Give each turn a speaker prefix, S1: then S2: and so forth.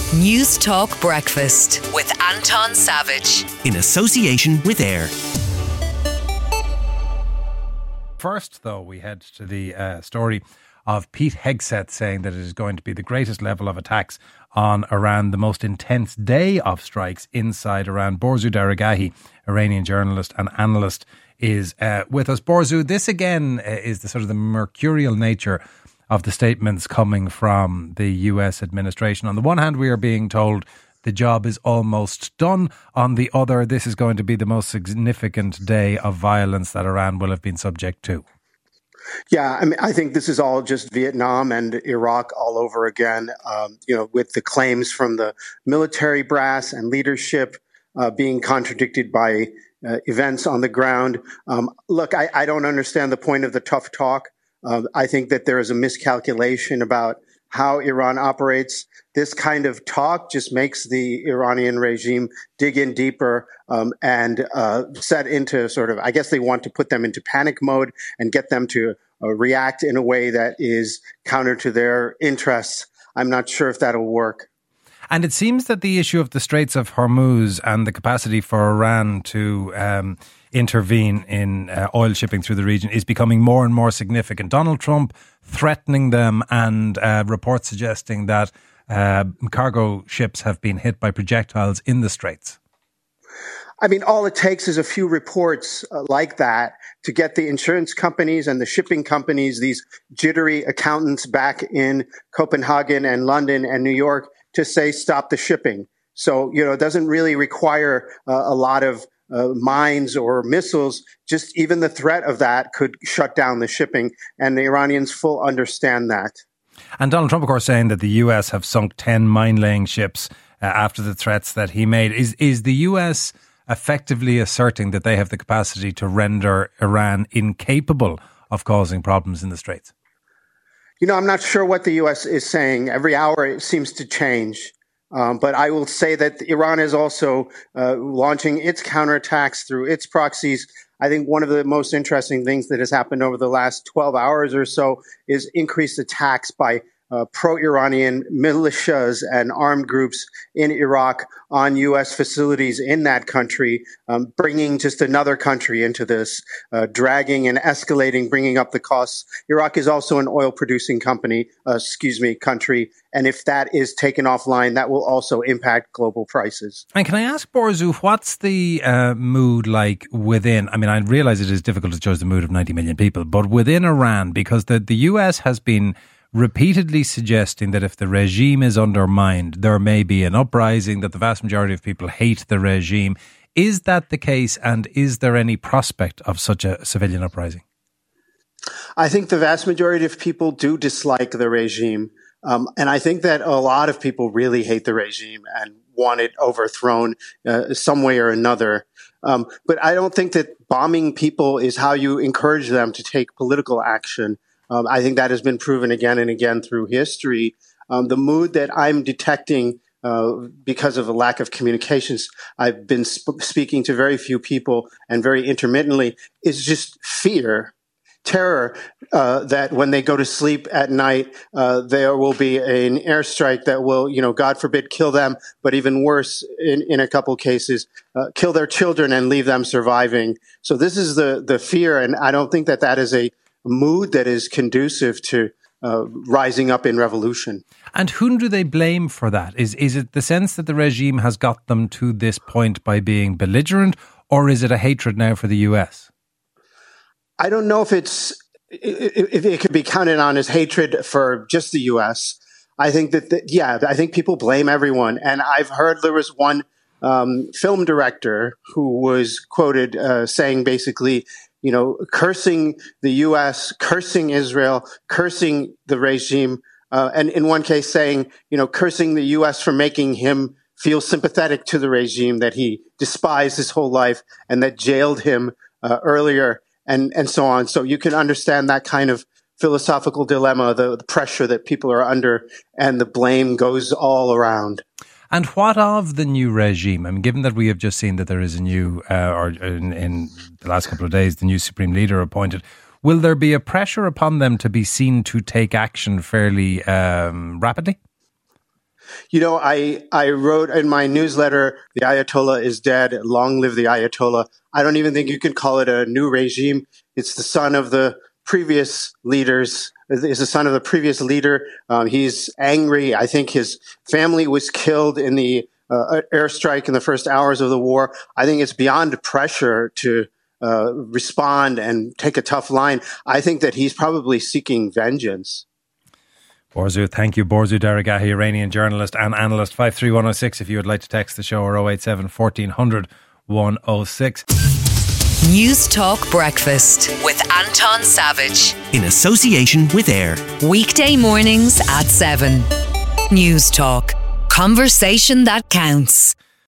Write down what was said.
S1: News Talk Breakfast with Anton Savage.
S2: In association with AIR.
S3: First, though, we head to the story of Pete Hegseth saying that it is going to be the greatest level of attacks on Iran, the most intense day of strikes inside Iran. Borzu Daragahi, Iranian journalist and analyst, is with us. Borzu, this again is the sort of the mercurial nature of the statements coming from the US administration. On the one hand, we are being told the job is almost done. On the other, this is going to be the most significant day of violence that Iran will have been subject to.
S4: Yeah, I mean, I think this is all just Vietnam and Iraq all over again, with the claims from the military brass and leadership being contradicted by events on the ground. Look, I don't understand the point of the tough talk. I think that there is a miscalculation about how Iran operates. This kind of talk just makes the Iranian regime dig in deeper and set into sort of, I guess they want to put them into panic mode and get them to react in a way that is counter to their interests. I'm not sure if that'll work.
S3: And it seems that the issue of the Straits of Hormuz and the capacity for Iran to intervene in oil shipping through the region is becoming more and more significant. Donald Trump threatening them and reports suggesting that cargo ships have been hit by projectiles in the Straits.
S4: I mean, all it takes is a few reports like that to get the insurance companies and the shipping companies, these jittery accountants back in Copenhagen and London and New York, to say stop the shipping. So, it doesn't really require a lot of mines or missiles. Just even the threat of that could shut down the shipping, and the Iranians full understand that. And
S3: Donald Trump, of course, saying that the US have sunk 10 mine-laying ships after the threats that he made. Is the US effectively asserting that they have the capacity to render Iran incapable of causing problems in the Straits?
S4: I'm not sure what the U.S. is saying. Every hour it seems to change. But I will say that Iran is also launching its counterattacks through its proxies. I think one of the most interesting things that has happened over the last 12 hours or so is increased attacks by pro-Iranian militias and armed groups in Iraq on U.S. facilities in that country, bringing just another country into this, dragging and escalating, bringing up the costs. Iraq is also an oil-producing country, and if that is taken offline, that will also impact global prices.
S3: And can I ask, Borzu, what's the mood like within? I mean, I realise it is difficult to judge the mood of 90 million people, but within Iran, because the US has been repeatedly suggesting that if the regime is undermined, there may be an uprising, that the vast majority of people hate the regime. Is that the case, and is there any prospect of such a civilian uprising?
S4: I think the vast majority of people do dislike the regime. And I think that a lot of people really hate the regime and want it overthrown some way or another. But I don't think that bombing people is how you encourage them to take political action. I think that has been proven again and again through history. The mood that I'm detecting because of the lack of communications, I've been speaking to very few people and very intermittently, is just fear, terror, that when they go to sleep at night, there will be an airstrike that will, God forbid, kill them, but even worse, in a couple cases, kill their children and leave them surviving. So this is the fear, and I don't think that is a mood that is conducive to rising up in revolution.
S3: And whom do they blame for that? Is it the sense that the regime has got them to this point by being belligerent, or is it a hatred now for the US?
S4: I don't know if it could be counted on as hatred for just the US. I think I think people blame everyone. And I've heard there was one film director who was quoted saying basically, cursing the U.S., cursing Israel, cursing the regime, and in one case saying, cursing the U.S. for making him feel sympathetic to the regime that he despised his whole life and that jailed him earlier, and so on. So you can understand that kind of philosophical dilemma, the pressure that people are under, and the blame goes all around.
S3: And what of the new regime? I mean, given that we have just seen that there is a new, or in the last couple of days, the new supreme leader appointed, will there be a pressure upon them to be seen to take action fairly rapidly?
S4: I wrote in my newsletter, the Ayatollah is dead. Long live the Ayatollah. I don't even think you can call it a new regime. It's the son of the previous leaders. It's the son of the previous leader. He's angry. I think his family was killed in the airstrike in the first hours of the war. I think it's beyond pressure to respond and take a tough line. I think that he's probably seeking vengeance.
S3: Borzu, thank you. Borzu Daragahi, Iranian journalist and analyst. 53106 if you would like to text the show, or 087 1400 106.
S1: News Talk Breakfast with Anton Savage.
S2: In association with AIR.
S1: Weekday mornings at 7. News Talk. Conversation that counts.